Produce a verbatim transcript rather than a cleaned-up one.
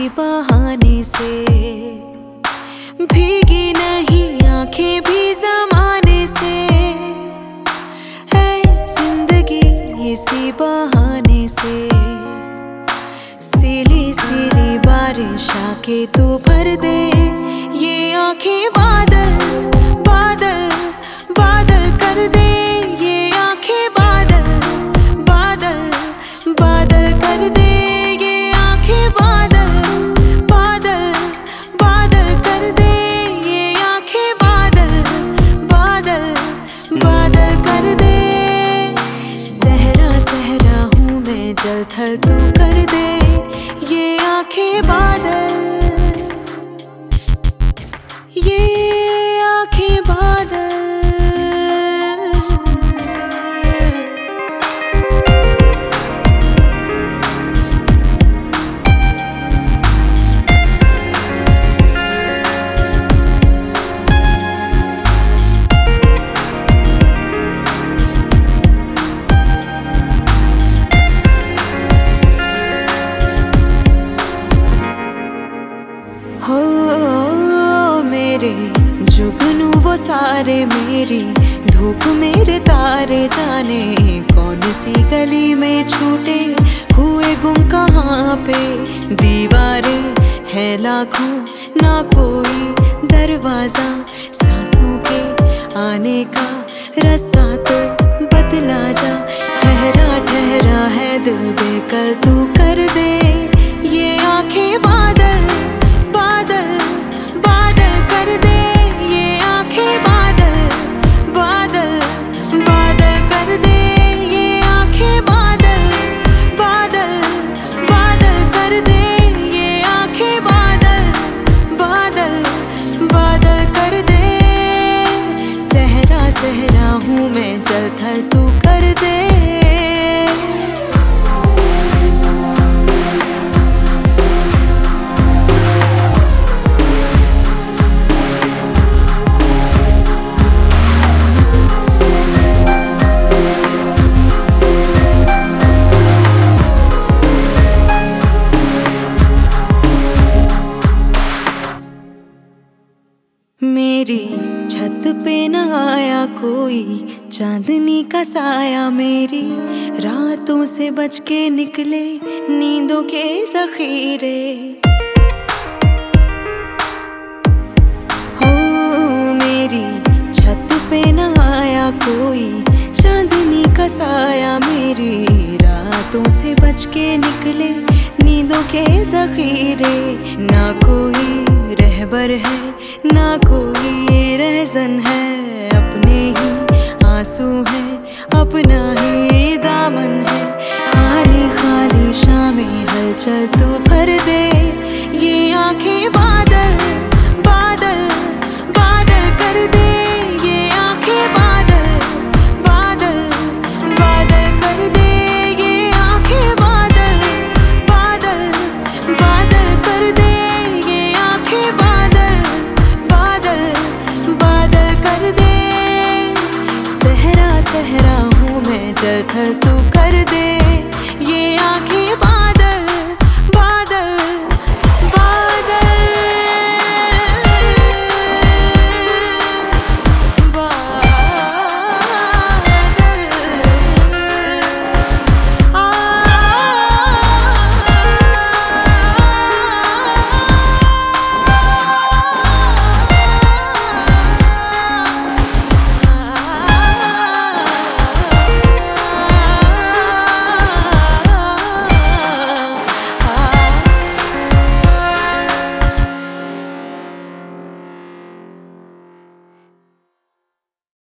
किसी बहाने से, भीगी नहीं आंखें भी जमाने से, है जिंदगी इसी बहाने से। सीली सीली बारिश आके तू भर दे ये आंखें, बादल बादल बादल कर दे ये आंखें, बादल बादल बादल कर दे ये आंखें, बादल बादल बादल कर दे ये आंखें, बादल बादल बादल कर दे। सहरा सहरा हूँ मैं जल थल, तू कर दे ये आंखें, बादल ये आंखें, बादल। हो मेरे जुगनू वो सारे, मेरी धूप मेरे तारे, जाने कौन सी गली में छूटे हुए गुम कहाँ पे। दीवारें है लाखों ना कोई दरवाजा, सांसों के आने का रास्ता तो बतला जा। ठहरा ठहरा है दिल बेकल, तू कर दे ये आंखें, बादल बादल बादल कर दे ये आंखें, बादल बादल बादल कर दे ये आंखें, बादल बादल बादल कर दे ये आंखें, बादल बादल बादल कर दे। सहरा सहरा हूँ मैं जल थल, तू कर दे। मेरी छत पे न आया कोई चांदनी का साया, मेरी रातों से बच के निकले नींदों के ज़ख़ीरे। हो मेरी छत पे न आया कोई चांदनी का साया, मेरी रातों से बच के निकले नींदों के ज़ख़ीरे। ना कोई रहबर है ना कोई ये रहज़न है, अपने ही आंसू है अपना ही दामन है। खाली खाली शामें हलचल, तू भर दे ये आंखें, बादल बादल बादल कर दे ये आंखें, बादल बादल बादल कर दे ये आंखें, बादल बादल बादल कर दे ये आंखें, बादल बादल बादल कर दे। सहरा सहरा हूँ मैं जल थल, तू